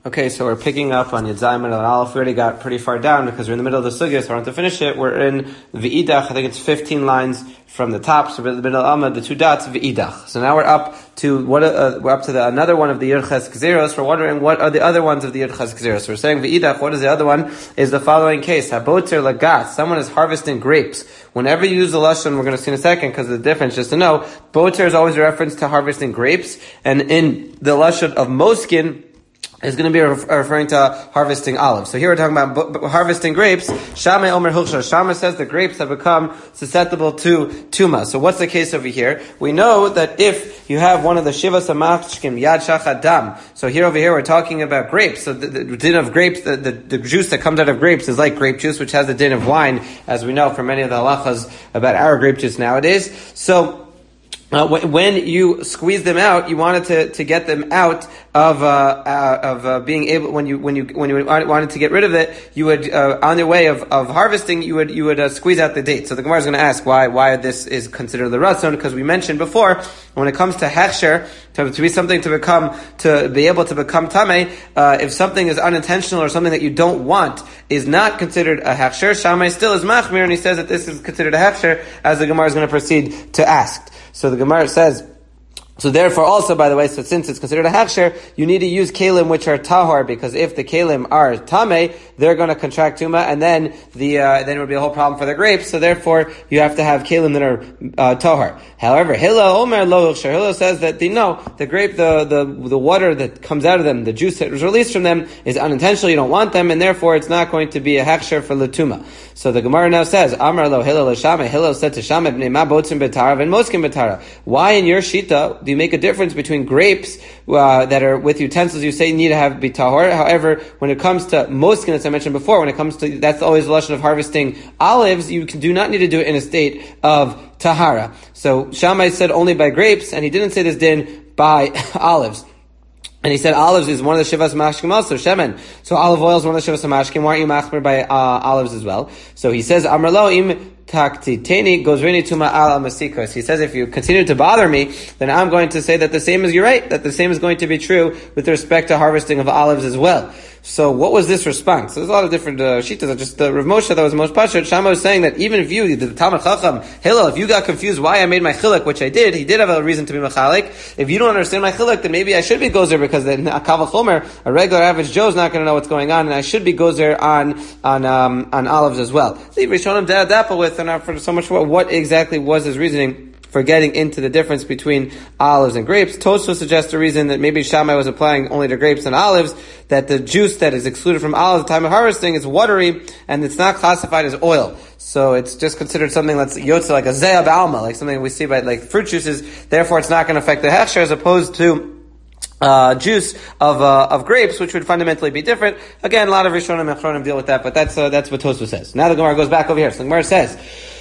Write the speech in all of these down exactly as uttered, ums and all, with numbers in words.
Okay, so we're picking up on Yud Zayin and Aleph. We already got pretty far down because we're in the middle of the sugya, so I want to finish it. We're in V'idach. I think it's fifteen lines from the top. So the middle Amud, the two dots, V'idach. So now we're up to what? Uh, we're up to the, another one of the Yirches Gzeros. We're wondering what are the other ones of the Yirches Gzeros. So we're saying V'idach. What is the other one? Is the following case: Haboter lagat. Someone is harvesting grapes. Whenever you use the lashon, we're going to see in a second because of the difference. Just to know, boter is always a reference to harvesting grapes, and in the lashon of moskin is going to be referring to harvesting olives. So here we're talking about b- b- harvesting grapes. Shammai Omer Hilchah. Shammai says the grapes have become susceptible to tuma. So what's the case over here? We know that if you have one of the Shiva Samachkim, Yad Shachad Dam. So here over here we're talking about grapes. So the, the din of grapes, the, the, the juice that comes out of grapes is like grape juice, which has the din of wine, as we know from many of the halachas about our grape juice nowadays. So Uh, when you squeeze them out, you wanted to, to get them out of uh, uh, of uh, being able. When you when you when you wanted to get rid of it, you would uh, on your way of, of harvesting, you would you would uh, squeeze out the date. So the Gemara is going to ask why why this is considered the ratzon, because we mentioned before when it comes to hechsher, to, to be something to become to be able to become tamei, uh, if something is unintentional or something that you don't want is not considered a hechsher. Shammai still is machmir, and he says that this is considered a hechsher, as the Gemara is going to proceed to ask. So the Gemara says, so therefore also, by the way, so since it's considered a hechsher, you need to use kalim which are tahor, because if the kalim are tamei, they're going to contract tuma, and then the uh, then it would be a whole problem for the grapes. So therefore, you have to have kalim that are uh, tahor. However, Hillel Omer lo hechsher. Hillel says that the no, the grape, the the the water that comes out of them, the juice that was released from them, is unintentional. You don't want them, and therefore it's not going to be a hechsher for latuma. So the Gemara now says, Amar lo Hillel Shammai. Hillel said to Shammai, Bnei ma botzim betara and moskim betara. Why in your shita do you make a difference between grapes uh, that are with utensils you say you need to have bitahor? However, when it comes to moskin, as I mentioned before, when it comes to, that's always the lesson of harvesting olives, you can, do not need to do it in a state of tahara. So Shammai said only by grapes, and he didn't say this din by olives. And he said olives is one of the shivas mashkim also, shemen. So olive oil is one of the shivas mashkim. Why aren't you machmer by uh, olives as well? So he says, Amar lo im taktiteni gozrini tuma al masikos. He says, if you continue to bother me, then I'm going to say that the same is, you're right, that the same is going to be true with respect to harvesting of olives as well. So what was this response? So there's a lot of different uh, shittas. Just uh, Rav Moshe that was the most pashut. Shammai was saying that even if you, the Talmud Chacham, Hillel, if you got confused why I made my chiluk, which I did, he did have a reason to be machalik. If you don't understand my chiluk, then maybe I should be gozer, because then a kaval chomer, a regular average Joe is not going to know what's going on, and I should be gozer on on um, on olives as well. The Rishonim did dapple with, and for so much for what exactly was his reasoning for getting into the difference between olives and grapes. Tosfos suggests a reason that maybe Shammai was applying only to grapes and olives, that the juice that is excluded from olives at the time of harvesting is watery, and it's not classified as oil. So it's just considered something that's yotze, like a ze'ah b'alma, like something we see by like fruit juices, therefore it's not going to affect the hechsher, as opposed to Uh, juice of uh, of grapes, which would fundamentally be different. Again, a lot of Rishonim and Achronim deal with that, but that's uh, that's what Tosfos says. Now the Gemara goes back over here. So the Gemara says,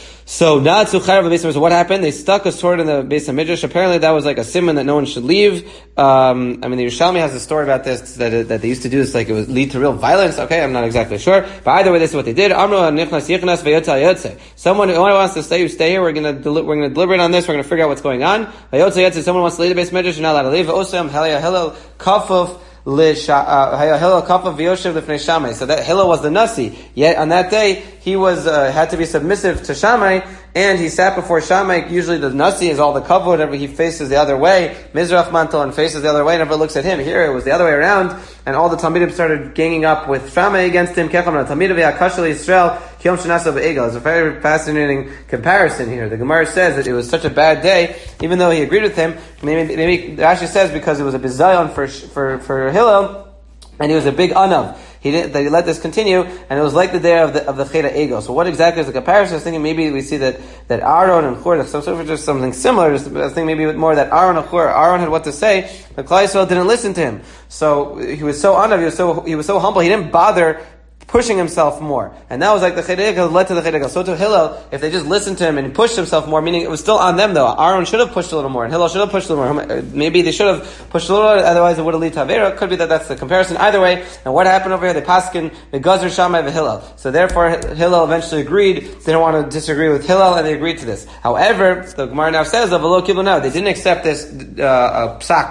so Natsu Charav Beis Midrash. What happened? They stuck a sword in the Beis Midrash. Apparently, that was like a simon that no one should leave. Um, I mean, the Yerushalmi has a story about this that that they used to do this, like it would lead to real violence. Okay, I'm not exactly sure, but either way, this is what they did. Amru nichnas yichnas v'yotza yotze. Someone who wants to stay, you stay here. We're going to deli- we're going to deliberate on this. We're going to figure out what's going on. V'yotza yotze. Someone wants to leave the Beis Midrash. You're not allowed to leave. Osam halaya hillel kafuf. So that Hillel was the Nasi. Yet on that day, he was uh, had to be submissive to Shammai, and he sat before Shammai. Usually the Nasi is all the kavod, whenever he faces the other way, Mizrach mantel, and faces the other way, never looks at him. Here it was the other way around, and all the Talmidim started ganging up with Shammai against him. It's a very fascinating comparison here. The Gemara says that it was such a bad day, even though he agreed with him. Maybe, maybe Rashi says because it was a bizayon for for for Hillel, and he was a big anav. He didn't, that he let this continue, and it was like the day of the of the Cheda Ego. So what exactly is the comparison? I was thinking maybe we see that, that Aaron and Hur, some sort of just something similar. Just, I was thinking maybe more that Aaron and Hur, Aaron had what to say, but Klal Yisrael didn't listen to him. So he was so anav, he was so he was so humble, he didn't bother pushing himself more. And that was like the Chedegel led to the Chedegel. So to Hillel, if they just listened to him and pushed himself more, meaning it was still on them though. Aaron should have pushed a little more, and Hillel should have pushed a little more. Maybe they should have pushed a little more, otherwise it would have led to Avera. It could be that that's the comparison. Either way, and what happened over here? They paskin the Gazer Shammai of Hillel. So therefore Hillel eventually agreed. They don't want to disagree with Hillel, and they agreed to this. However, the Gemara now says, of Alo Kiblu now, they didn't accept this uh, psak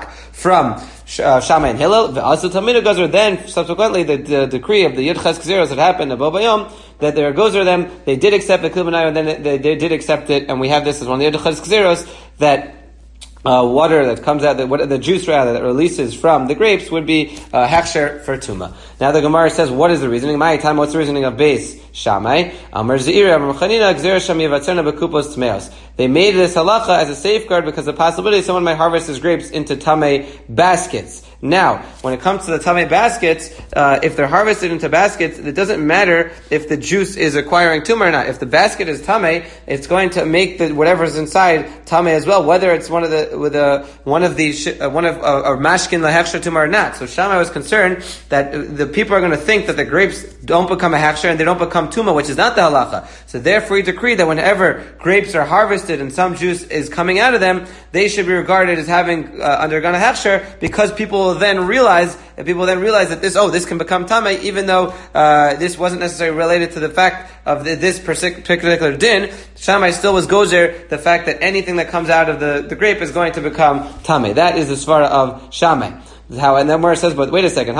from uh, Shammai and Hillel. Also, Talmid Gozer. Then subsequently, the, the decree of the Yud Ches Gzeros that happened in Bo Bayom, that there goes to them, they did accept the Klubanayu, and then they, they did accept it, and we have this as one of the Yud Ches Gzeros that. Uh, water that comes out, the, what, the juice rather that releases from the grapes would be uh, hechsher for tuma. Now the Gemara says, what is the reasoning? My time, what's the reasoning of base Shammai? Amar Zeir, Amar Chanina, Gzer Sham Yivatzerna Bekupos Tmeos. They made this halacha as a safeguard because the possibility someone might harvest his grapes into tame baskets. Now, when it comes to the tame baskets, uh, if they're harvested into baskets, it doesn't matter if the juice is acquiring tumor or not. If the basket is tame, it's going to make the whatever's inside tame as well, whether it's one of the with a one of these uh, one of uh, or mashkin lahechsher tumor or not. So Shammai was concerned that the people are going to think that the grapes don't become a hechsher and they don't become tuma, which is not the halacha. So therefore, he decreed that whenever grapes are harvested and some juice is coming out of them, they should be regarded as having uh, undergone a hechsher, because people will then realize, and people then realize that this, oh, this can become tamei, even though uh, this wasn't necessarily related to the fact of the, this particular din. Shammai still was gozer the fact that anything that comes out of the, the grape is going to become tamei. That is the svara of Shammai. How, and then where it says, but wait a second,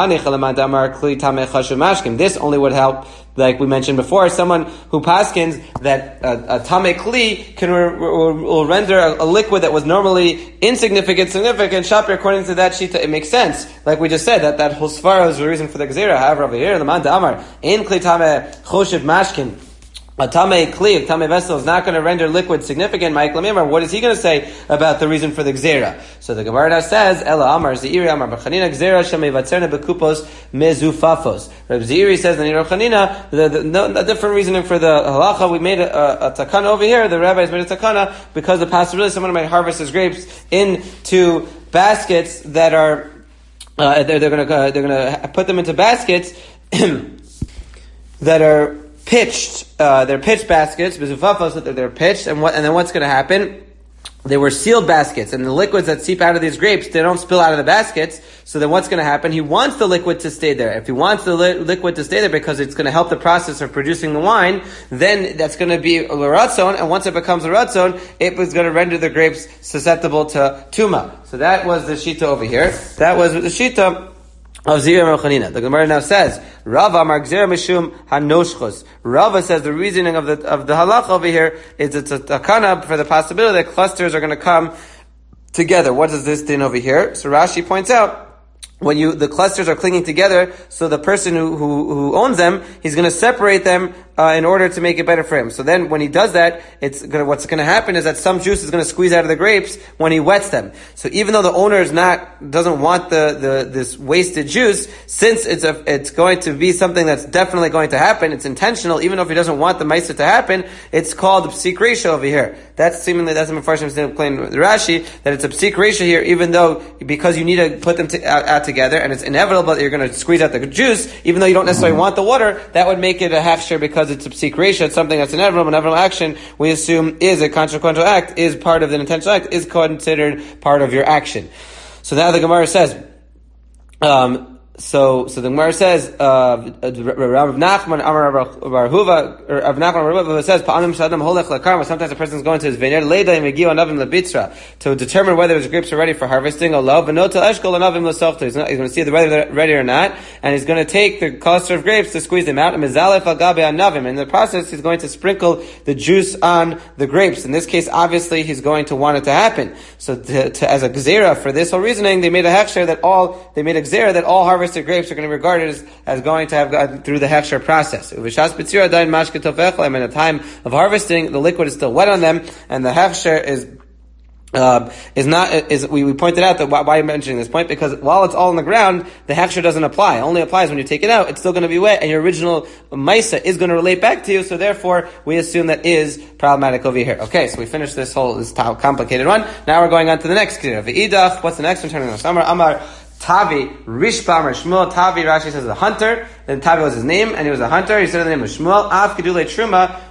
this only would help, like we mentioned before, someone who paskins that a, a tamei kli can re, re, will render a, a liquid that was normally insignificant, significant. Shapir, according to that shita, it makes sense. Like we just said, that that whole svara is the reason for the gzera. However, over here, the man damar in kli tamei choshev mashkin. A tamei kli, a tamei vessel is not going to render liquid significant. Mike Lamimar, what is he going to say about the reason for the gzera? So the Gemara now says, Ela Amar Zeiri Amar B'Chanina gzera shemevatzerna bekupos mezufafos. Rabbi Zeiri says in Rabbi Chanina, the, the, no, a different reasoning for the halacha. We made a, a, a takana over here. The rabbis made a takana because the possibility someone might harvest his grapes into baskets that are uh, they're, they're going to uh, they're going to put them into baskets that are pitched, uh, they're pitched baskets, bezufafos, that they're pitched, and what, and then what's going to happen? They were sealed baskets, and the liquids that seep out of these grapes, they don't spill out of the baskets. So then what's going to happen? He wants the liquid to stay there. If he wants the li- liquid to stay there because it's going to help the process of producing the wine, then that's going to be a ratzon, and once it becomes a ratzon, it was going to render the grapes susceptible to tuma. So that was the shita over here. That was the shita of Zeir and Chanina. The Gemara now says, Rava Amar Gzera Mishum Hanoshchos. Rava says the reasoning of the of the halach over here is it's a takana for the possibility that clusters are going to come together. What is this din over here? So Rashi points out, when you, the clusters are clinging together, so the person who, who, who owns them, he's gonna separate them, uh, in order to make it better for him. So then when he does that, it's gonna, what's gonna happen is that some juice is gonna squeeze out of the grapes when he wets them. So even though the owner is not, doesn't want the, the, this wasted juice, since it's a, it's going to be something that's definitely going to happen, it's intentional, even though if he doesn't want the ma'aser to happen, it's called a psik ratio over here. That's seemingly, that's what Mepharshim is explaining with Rashi, that it's a psik ratio here, even though, because you need to put them to, out, out together, and it's inevitable that you're going to squeeze out the juice, even though you don't necessarily want the water, that would make it a hechsher because it's a psik ratio. It's something that's inevitable. Inevitable action, we assume, is a consequential act, is part of the intentional act, is considered part of your action. So now the Gemara says, um, So, so the Gemara says, uh, Rav Nachman, Amar Bar Huva, or Rav Nachman, Bar Huva says, Pa'anim Shadam Holech Lakarma, sometimes a person is going to his vineyard, Leida Megiu Anavim Lebitra, to determine whether his grapes are ready for harvesting, Allah, Venota Eshkol Anavim Lesofta, he's going to see whether they're ready or not, and he's going to take the cluster of grapes to squeeze them out, and Mizalef Al Gabe Anavim, in the process, he's going to sprinkle the juice on the grapes. In this case, obviously, he's going to want it to happen. So, to, to, as a gzera, for this whole reasoning, they made a hechsher that all, they made a gzera that all harvested grapes are going to be regarded as, as going to have gone through the hechsher process. In the time of harvesting, the liquid is still wet on them, and the hechsher is Uh, is not, is, we, we pointed out that why, why are you mentioning this point? Because while it's all on the ground, the hechsher doesn't apply. It only applies when you take it out. It's still going to be wet, and your original maisa is going to relate back to you, so therefore, we assume that is problematic over here. Okay, so we finished this whole, this complicated one. Now we're going on to the next kira. V'idach, what's the next one? Turning on Amar, Amar, Tavi, Rishpa, Amar Shmuel, Tavi, Rashi says, a hunter, then Tavi was his name, and he was a hunter, he said the name of Shmuel, Av Kedule Truma,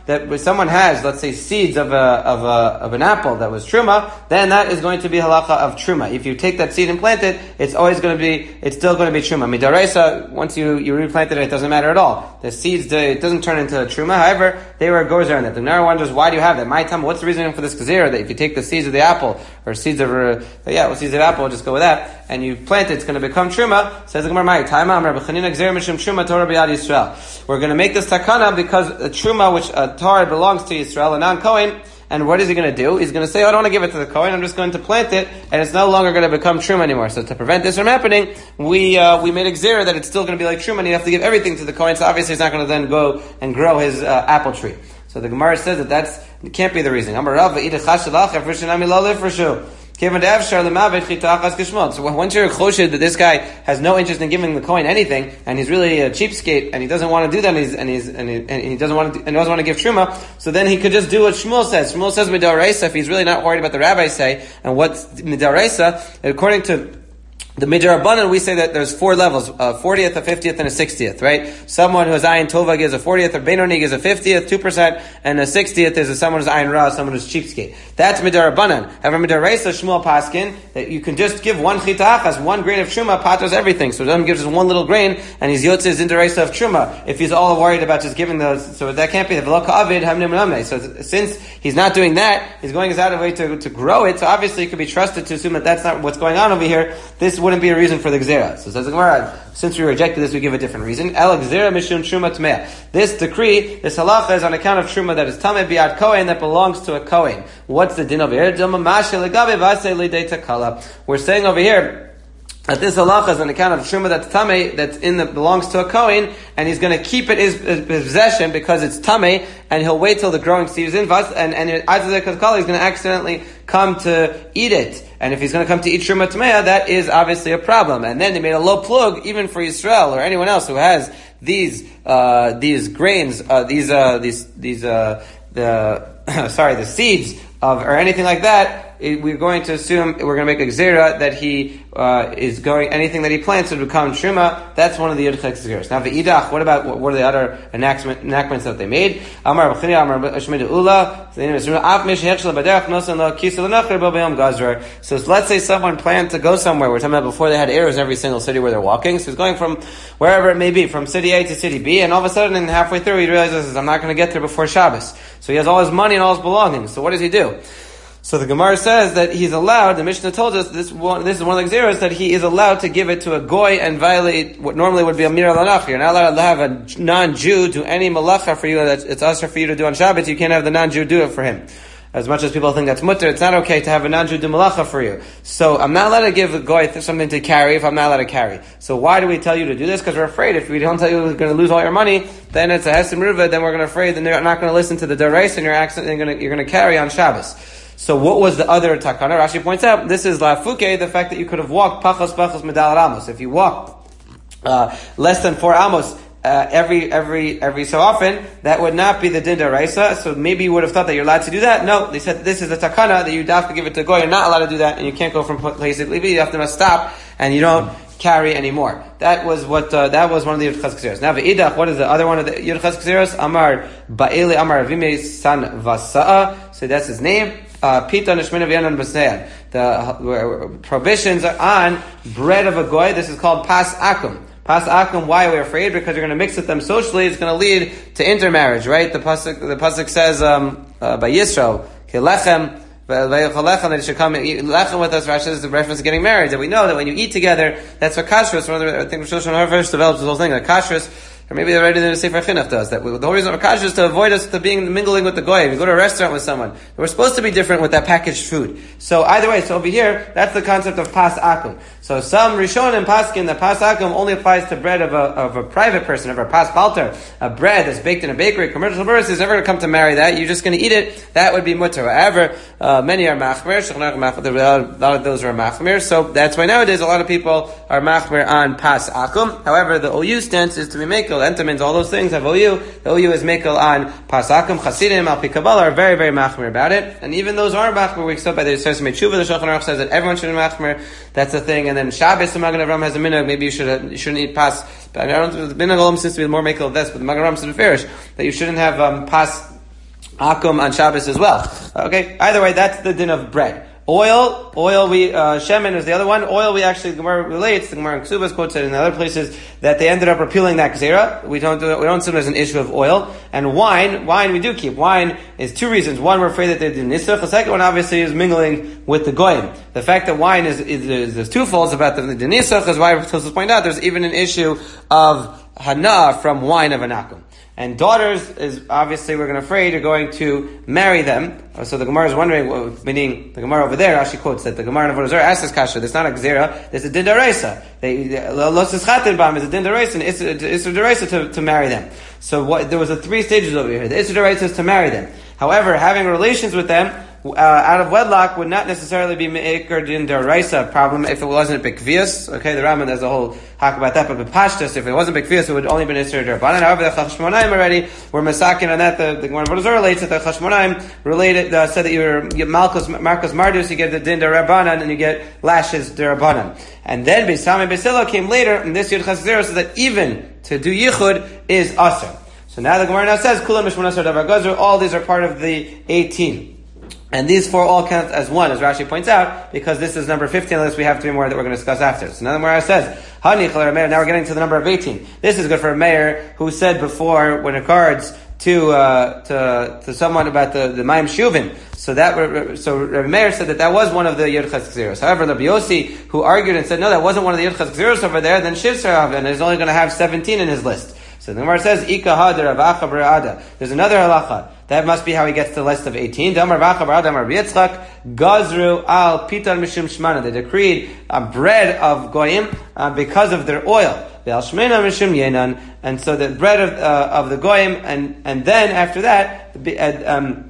that if someone has, let's say, seeds of a of a of an apple that was truma, then that is going to be halacha of truma. If you take that seed and plant it, it's always going to be, it's still going to be truma. Midaraisa, once you you replanted it, it doesn't matter at all. The seeds, it doesn't turn into a truma. However, they were gozer in that. The Gemara wonders, why do you have that? My time, what's the reason for this gezerah that if you take the seeds of the apple or seeds of uh, yeah, well, seeds of apple, we'll just go with that, and you plant it, it's going to become truma. Says the Gemara, my time, Rabbi Chanina gezerah mishum truma Torah b'yad Yisrael. We're going to make this takana because a truma, which a Torah belongs to Yisrael, a non-Kohen. And what is he going to do? He's going to say, oh, I don't want to give it to the Kohen, I'm just going to plant it, and it's no longer going to become truma anymore. So to prevent this from happening, we uh, we made a gezerah that it's still going to be like truma, and you have to give everything to the Kohen, so obviously he's not going to then go and grow his uh, apple tree. So the Gemara says that that's, it can't be the reason. Amar Rav, v'idach hashalach, efrishinami lo lifrishu. So once you're choshed that this guy has no interest in giving the Kohen anything, and he's really a cheapskate, and he doesn't want to do that, and, he's, and, he's, and, he, and he doesn't want to, and doesn't want to give truma, so then he could just do what Shmuel says. Shmuel says midaraisa, if he's really not worried about the rabbis say, and what's midaraisa, according to the Midrabanan, we say that there's four levels, a fortieth, a fiftieth, and a sixtieth, right? Someone who has Ayin Tova gives a fortieth, or Benoni gives a fiftieth, two percent, and a sixtieth is a someone who's Ayin Ra, someone who's cheapskate. That's Midrabanan. However, Midaraisa, Shmuel Paskin, that you can just give one Chita Achas, one grain of Truma, patras everything. So Adam gives us one little grain, and he's Yotzes Indaraisa of Truma, if he's all worried about just giving those, so that can't be the V'lo Ka'avid, Hamnim Namne. So since he's not doing that, he's going his out of way to, to grow it, so obviously it could be trusted to assume that that's not what's going on over here. This wouldn't be a reason for the Gezerah. So says the Gemara, since we rejected this, we give a different reason. El Gezerah mishum truma tmeah. This decree, this halacha is on account of truma that is tameh biad kohen, that belongs to a kohen. What's the din over here? We're saying over here that this halacha is on account of truma that's tameh, that's in the belongs to a kohen, and he's going to keep it his, his possession because it's tameh, and he'll wait till the growing season, and and he's going to accidentally come to eat it. And if he's going to come to eat truma tmeah, that is obviously a problem. And then they made a low plug even for Yisrael or anyone else who has these uh, these grains, uh, these uh, these these uh, the sorry the seeds of or anything like that. We're going to assume we're going to make a gezerah that he uh, is going anything that he plants would become truma. That's one of the yudchek gezeras. Now v'idach, what about what, what are the other enactment, enactments that they made? Amar b'chini amar shmid ula. So let's say someone planned to go somewhere. We're talking about before they had arrows in every single city where they're walking. So he's going from wherever it may be, from city A to city B, and all of a sudden, and halfway through, he realizes I'm not going to get there before Shabbos. So he has all his money and all his belongings. So what does he do? So the Gemara says that he's allowed, the Mishnah told us, this one, this is one of the Xeros, that he is allowed to give it to a Goy and violate what normally would be a Mir al-Anach. You're not allowed to have a non-Jew do any malacha for you that it's usher for you to do on Shabbat. You can't have the non-Jew do it for him. As much as people think that's mutter, it's not okay to have a non-Jew do malacha for you. So I'm not allowed to give a Goy something to carry if I'm not allowed to carry. So why do we tell you to do this? Because we're afraid if we don't tell you we're going to lose all your money, then it's a Hesem Ruva, then we're going to afraid that they're not going to listen to the Daraisa and you're accidentally going to, you're going to carry on Shabbos. So what was the other takana? Rashi points out, this is lafuke, the fact that you could have walked pachos pachos medal amos. If you walk uh, less than four amos uh, every every every so often, that would not be the din daraisa. So maybe you would have thought that you're allowed to do that. No, they said this is the takana that you have to give it to goy. You're not allowed to do that, and you can't go from place to leave it. You have to stop, and you don't carry anymore. That was what uh, that was one of the Yudchas Gzeros. Now ve'idach, what is the other one of the Yudchas Gzeros? Amar ba'eli amar avime san vasa'a. So that's his name. Pita neshmina v'yanan b'sneyan. The uh, prohibitions are on bread of a goy. This is called pas akum. Pas akum. Why are we afraid? Because you're going to mix with them socially. It's going to lead to intermarriage, right? The pasuk the pasuk says um, uh, by Yisro kilechem. That you should come and eat lechem with us. Rashi is the reference to getting married. That we know that when you eat together, that's what kashrus. One of the, I think Rosh Hashanah first develops this whole thing. That kashrus, or maybe already the Sefer Chinuch does that. The whole reason of kashrus is to avoid us to being mingling with the goy. If you go to a restaurant with someone, we're supposed to be different with that packaged food. So either way, so over here, that's the concept of pas akum. So some Rishonim paskin that pas akum only applies to bread of a of a private person, of a pas palter, a bread that's baked in a bakery. Commercial purpose is never going to come to marry that. You're just going to eat it. That would be mutter. However, uh, many are machmer. A lot of those are machmer. So that's why nowadays a lot of people are machmer on pas akum. However, the O U stance is to be mekel. Entamins, all those things have O U. The O U is mekel on pas akum. Chasidim, al pi Kabbalah are very very machmer about it. And even those are machmer. We accept by the Yisrael Mechuva. The Shulchan Aruch says that everyone should be machmer. That's the thing. And then Shabbos, the Magen Avraham has a minhag. Maybe you should you shouldn't eat pas. But I don't. The minhag olam seems to be more mekel of this. But the Magen Avraham said farish that you shouldn't have um, pas akum on Shabbos as well. Okay, either way, that's the din of bread. Oil, oil, we, uh, shemen is the other one. Oil, we actually, the Gemara relates, the Gemara in Ksubas quotes it in other places, that they ended up repealing that gzera. We don't do it, we don't assume there's an issue of oil. And wine, wine we do keep. Wine is two reasons. One, we're afraid that they do nisuch. The second one, obviously, is mingling with the goyim. The fact that wine is, is, is there's two folds about the, the nisuch is why, to point out, there's even an issue of hana from wine of anakum. And daughters is obviously we're going to afraid you're going to marry them. So the Gemara is wondering, well, meaning the Gemara over there actually quotes that the Gemara in Avodah Zarah asks this kasha. There's not a gzera. There's a din d'oraisa. Los ischatin bam is a din d'oraisa and isur d'oraisa to to marry them. So what there was a three stages over here. The isur d'oraisa is to marry them. However, having relations with them Uh, out of wedlock would not necessarily be me'ikr din d'oraisa problem if it wasn't bikvius. Okay, the Rambam has a whole talk about that, but b'pashtus, if it wasn't bikvius, it would only been isur d'rabanan. However, the Chashmonaim already were masakin on that. The the Gemara Avodah Zarah relates that the Chashmonaim related uh, said that you were you Malchus Marcus Mardus, you get the din d'rabanan and you get lashes d'rabanan. And then Beisam Beisila came later, and this Yud Chas Zero says that even to do yichud is asur. So now the Gemara now says kulam mishmon asur davar gazur. All these are part of the eighteen. And these four all count as one, as Rashi points out, because this is number fifteen on the list. We have three more that we're going to discuss after. So now the Gemara says, Hani Chal Meir. Now we're getting to the number of eighteen. This is good for a mayor who said before, when it regards to uh, to to someone about the the Mayim Shuvin. So that so Rabbi Meir said that that was one of the Yud Ches Gzeros. However, Rabbi Yossi, who argued and said no, that wasn't one of the Yud Ches Gzeros over there, then Shiv Sarav, and is only going to have seventeen in his list. So the Gemara says, Ika hadar avacha barada. There's another halacha. That must be how he gets to the list of eighteen. Damar vacha barada, damar Yitzchak, gazru al pitan mishum shmana. They decreed a bread of goyim uh, because of their oil. Ve'al shmena mishum yenan. And so the bread of, uh, of the goyim, and, and then after that, uh, um,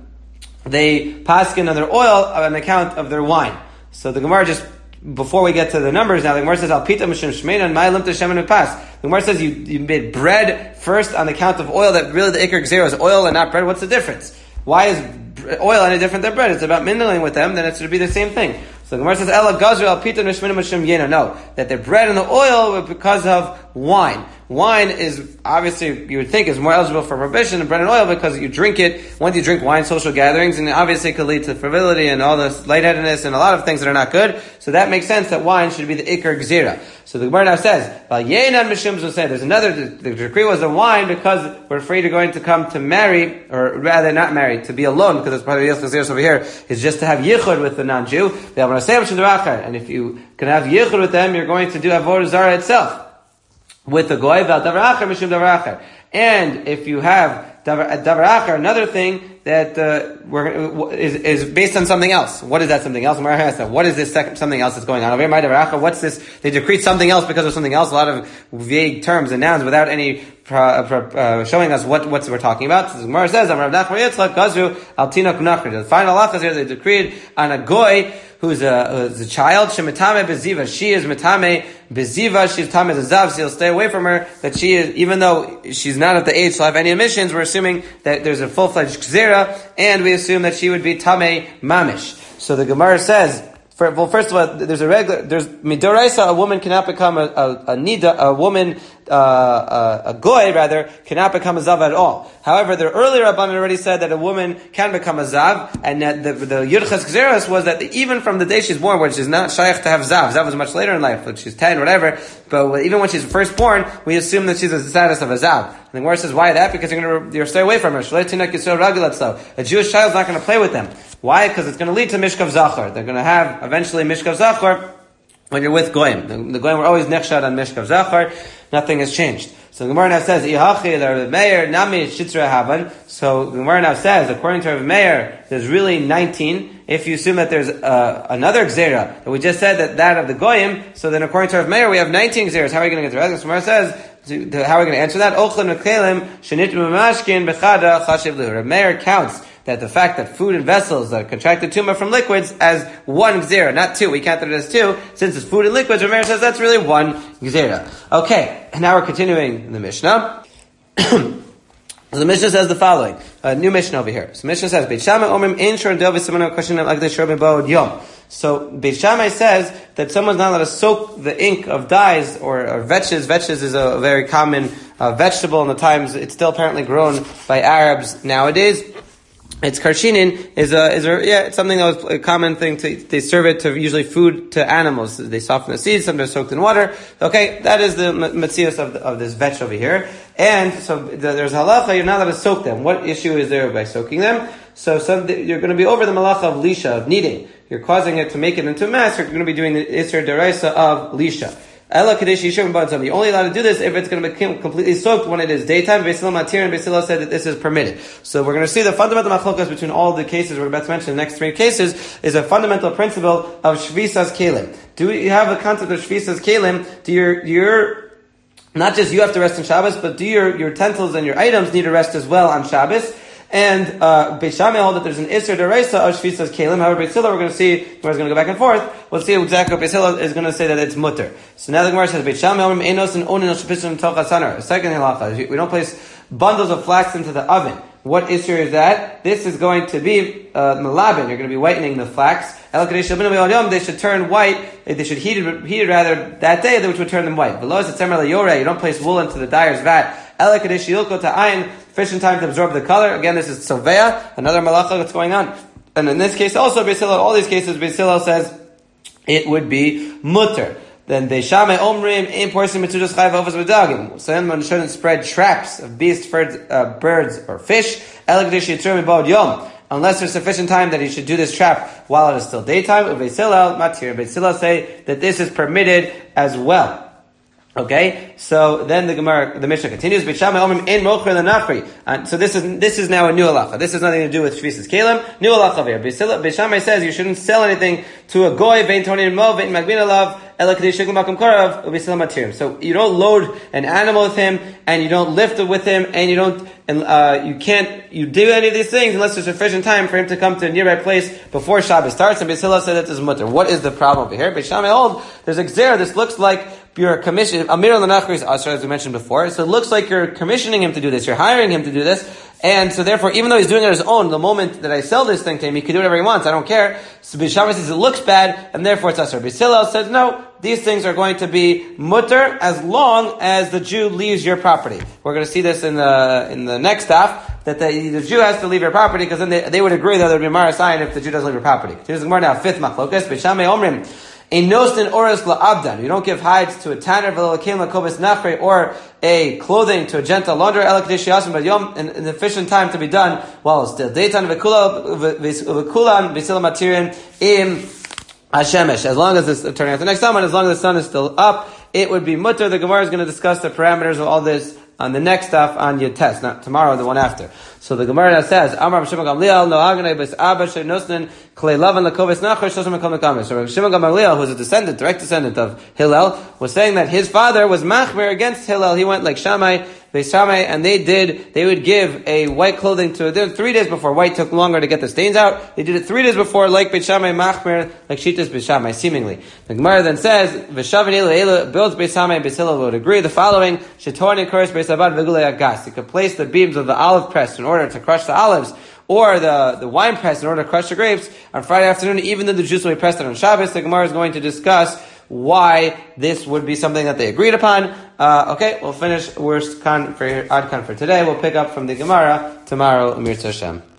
they paskin on their oil on account of their wine. So the Gemara just, before we get to the numbers now, the Gemara says, Al pita mishum shmena and ma'alim to shemen pas. The Gemara says you, you made bread first on account of oil, that really the ikar gzera is oil and not bread. What's the difference? Why is oil any different than bread? It's about mingling with them, then it should be the same thing. So the Gemara says, Ela gazru al pita mishmena mishum yena. No, that the bread and the oil were because of wine. Wine is, obviously, you would think is more eligible for prohibition than bread and oil because you drink it, once you drink wine, social gatherings, and obviously it could lead to frivolity and all this lightheadedness and a lot of things that are not good. So that makes sense that wine should be the ikar gzera. So the Gemara now says, there's another, the, the decree was the wine because we're afraid you're going to come to marry, or rather not marry, to be alone, because it's part of the Yechaz over here, is just to have yichud with the non-Jew. And if you can have yichud with them, you're going to do Avodah Zarah itself. With the goy, and if you have davar acher, another thing that uh, we're, is, is based on something else. What is that something else? What is this second, something else that's going on over here? What's this? They decreed something else because of something else. A lot of vague terms and nouns without any uh, uh, showing us what what we're talking about. So the Gemara says, the final halachas here they decreed on a goy who's a, who's a child. Shemitame beziva. She is mitame beziva. She's tame zav. So you'll stay away from her. That she is, even though she's not at the age to have any emissions, we're assuming that there's a full-fledged gzera, and we assume that she would be tame mamish. So the Gemara says, for, well, first of all, there's a regular, there's midoraisa, a woman cannot become a, a, a nida, a woman, uh, a, a goy rather, cannot become a zav at all. However, the earlier Rabbanan already said that a woman can become a zav, and that the, the Yud Ches Gzeros was that the, even from the day she's born, which is not shaykh to have zav, zav was much later in life, but she's ten, whatever, but even when she's first born, we assume that she's the status of a zav. And the Gemara says, why that? Because you're going to, you're stay away from her. A Jewish child's not going to play with them. Why? Because it's going to lead to Mishkav Zachar. They're going to have eventually Mishkav Zachar when you're with Goyim. The, the Goyim were always nechshad on Mishkav Zachar. Nothing has changed. So the Gemara now says, Ihachi, the Meir, Nami, Shitra Havan. So the Gemara now says, according to Rav Meir, there's really nineteen. If you assume that there's uh, another Gzera, that we just said that that of the Goyim, so then according to Rav Meir, we have nineteen Gzeras. How are we going to get to that? The Gemara says, to, to, how are we going to answer that? Ochlan Mekelim, Shenit Mamashkin, Bechada, Chashiv Lu. Rav Meir counts that the fact that food and vessels that contracted tumah from liquids as one gzera, not two. We counted it as two. Since it's food and liquids, Rav Meir says that's really one gzera. Okay, and now we're continuing in the Mishnah. The Mishnah says the following. A new Mishnah over here. So Mishnah says, Beit Shammai omrim ein shor dov v'simon ha'koshin like the shor b'bod yom. So Beit Shammai says that someone's not allowed to soak the ink of dyes or, or vetches. Vetches is a very common uh, vegetable in the times. It's still apparently grown by Arabs nowadays. It's karshinin is a is a yeah it's something that was a common thing to they serve it to usually food to animals. They soften the seeds, sometimes soaked in water. Okay, that is the matzias of of this vetch over here. And so the, there's halacha. You're not allowed to soak them. What issue is there by soaking them? So some, you're going to be over the malacha of lisha of kneading. You're causing it to make it into a mass. You're going to be doing the isser deraisa of lisha. Ela kadesh yishum b'atzam. You're only allowed to do this if it's going to become completely soaked when it is daytime. Beis Hillel matir and Beis Hillel said that this is permitted. So we're going to see the fundamental machlokas between all the cases we're about to mention. The next three cases is a fundamental principle of shvisas kelim. Do you have a concept of shvisas kelim? Do your your not just you have to rest on Shabbos, but do your your utensils and your items need to rest as well on Shabbos? And uh, Beis Shammai hold that there's an Isser Deraisa of Shvisas Kelim. However, Beis Hillel, we're going to see, we're going to go back and forth. We'll see exactly what Beis Hillel is going to say that it's mutter. So now the Gemara says, Beis Shammai Omrim Einos and Onin Shpisim Tocha Sanar. Second halacha, we don't place bundles of flax into the oven. What Isser is that? This is going to be uh, melabin. You're going to be whitening the flax. They should turn white. They should heat it, heat it rather that day, which would turn them white. Below is you don't place wool into the dyer's vat. Sufficient time to absorb the color. Again, this is Sovea, another malacha that's going on. And in this case also, Beis Hillel, all these cases, Beis Hillel says it would be mutter. Then Beis Shammai omrim in portion mitzudas chayv ovas v'dagim. Someone shouldn't spread traps of beasts, birds, uh, birds or fish. Unless there's sufficient time that he should do this trap while it is still daytime. Beis Hillel matir. Beis Hillel say that this is permitted as well. Okay, so then the Gemara, the Mishnah continues. And so this is this is now a new halacha. This has nothing to do with shvisas kelim. New halacha here. Beis Shammai says you shouldn't sell anything to a goy vein toni and mo vein magbin alav ela kadei shigul makom karav u'Beis Hillel matirim. So you don't load an animal with him, and you don't lift it with him, and you don't and uh, you can't you do any of these things unless there's sufficient time for him to come to a nearby place before Shabbos starts. And Beis Hillel said that this is mutter. What is the problem over here? Beis Shammai hold there's a gzera. This looks like you're commission Amir al-Nachri is Asher, as we mentioned before. So it looks like you're commissioning him to do this. You're hiring him to do this. And so therefore, even though he's doing it on his own, the moment that I sell this thing to him, he can do whatever he wants. I don't care. So Beis Shammai says it looks bad, and therefore it's Asher. Beis Hillel says no, these things are going to be mutter as long as the Jew leaves your property. We're going to see this in the in the next half, that the, the Jew has to leave your property, because then they, they would agree that there would be Mara Sayin if the Jew doesn't leave your property. Here's the Gemara now, fifth machlokas. Beis Shammai omrim. A nostin oris la'abdan. You don't give hides to a tanner v'lo'akim la'kobes nachre, or a clothing to a gentle launderer ela kadesh yasim b'yom, in an efficient time to be done while it's still daytime. V'kulan v'kulan v'sila matirin im hashemesh. As long as it's turning out the next time, and as long as the sun is still up, it would be mutter. The Gemara is going to discuss the parameters of all this on the next stuff on your test, not tomorrow, the one after. So the Gemara now says, Amar Shimon Gamliel, no aganei b'es abba she'nosnin klei lavan l'koves nachar shloshim mekam l'kamesh. So Shimon Gamliel, who's a descendant, direct descendant of Hillel, was saying that his father was machmer against Hillel. He went like Shammai, Beis Shammai, and they did, they would give a white clothing to, they three days before. White took longer to get the stains out. They did it three days before, like Beis Shammai, machmer, like Shitas Beis Shammai, seemingly. The Gemara then says, V'shavin elu elu, builds Beis Shammai and Beis Hillel would agree the following, Shetorni kores Beis Abad v'gulei agas. You could place the beams of the olive press in order to crush the olives, or the, the wine press in order to crush the grapes on Friday afternoon, even though the juice will be pressed on Shabbos. The Gemara is going to discuss why this would be something that they agreed upon. Uh, okay, we'll finish worst con for Ad Con for today. We'll pick up from the Gemara tomorrow. Amir Hashem.